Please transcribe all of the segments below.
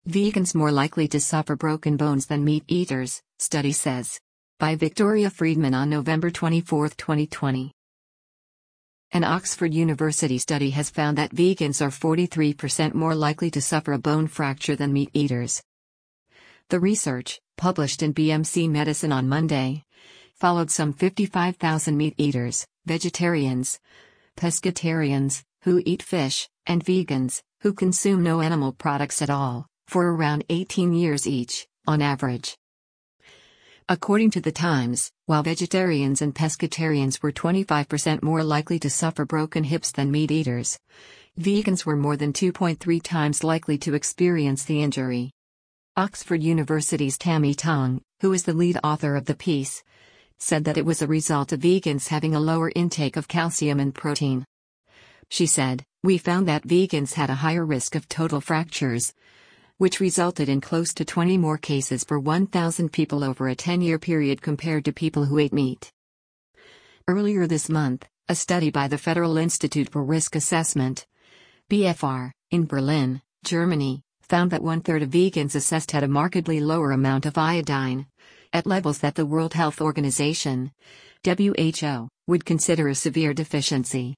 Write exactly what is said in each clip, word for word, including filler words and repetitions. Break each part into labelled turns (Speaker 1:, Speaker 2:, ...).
Speaker 1: Vegans more likely to suffer broken bones than meat eaters, study says. By Victoria Friedman on November twenty-fourth, twenty twenty. An Oxford University study has found that vegans are forty-three percent more likely to suffer a bone fracture than meat eaters. The research, published in B M C Medicine on Monday, followed some fifty-five thousand meat eaters, vegetarians, pescatarians, who eat fish, and vegans, who consume no animal products at all, for around eighteen years each, on average. According to The Times, while vegetarians and pescatarians were twenty-five percent more likely to suffer broken hips than meat eaters, vegans were more than two point three times likely to experience the injury. Oxford University's Tammy Tong, who is the lead author of the piece, said that it was a result of vegans having a lower intake of calcium and protein. She said, "We found that vegans had a higher risk of total fractures, which resulted in close to twenty more cases per one thousand people over a ten-year period compared to people who ate meat." Earlier this month, a study by the Federal Institute for Risk Assessment, B F R, in Berlin, Germany, found that one-third of vegans assessed had a markedly lower amount of iodine, at levels that the World Health Organization, W H O, would consider a severe deficiency.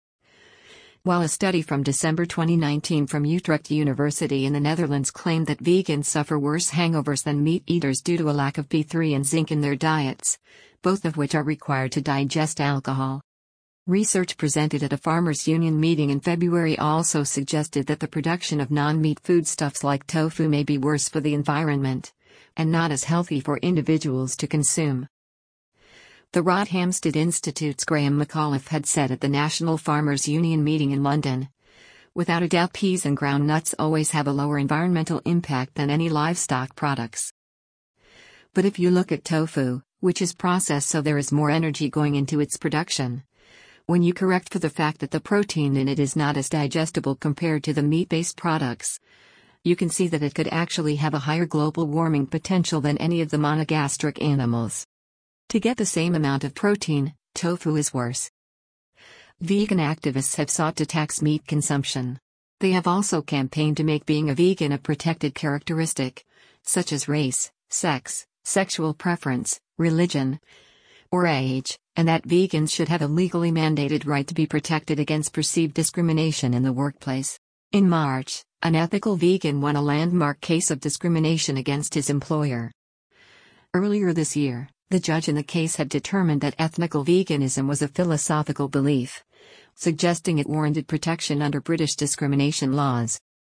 Speaker 1: While a study from December twenty nineteen from Utrecht University in the Netherlands claimed that vegans suffer worse hangovers than meat eaters due to a lack of B three and zinc in their diets, both of which are required to digest alcohol. Research presented at a farmers' union meeting in February also suggested that the production of non-meat foodstuffs like tofu may be worse for the environment, and not as healthy for individuals to consume. The Rothamsted Institute's Graham McAuliffe had said at the National Farmers' Union meeting in London, "Without a doubt, peas and ground nuts always have a lower environmental impact than any livestock products. But if you look at tofu, which is processed so there is more energy going into its production, when you correct for the fact that the protein in it is not as digestible compared to the meat-based products, you can see that it could actually have a higher global warming potential than any of the monogastric animals. To get the same amount of protein, tofu is worse." Vegan activists have sought to tax meat consumption. They have also campaigned to make being a vegan a protected characteristic, such as race, sex, sexual preference, religion, or age, and that vegans should have a legally mandated right to be protected against perceived discrimination in the workplace. In March, an ethical vegan won a landmark case of discrimination against his employer. Earlier this year, the judge in the case had determined that ethical veganism was a philosophical belief, suggesting it warranted protection under British discrimination laws.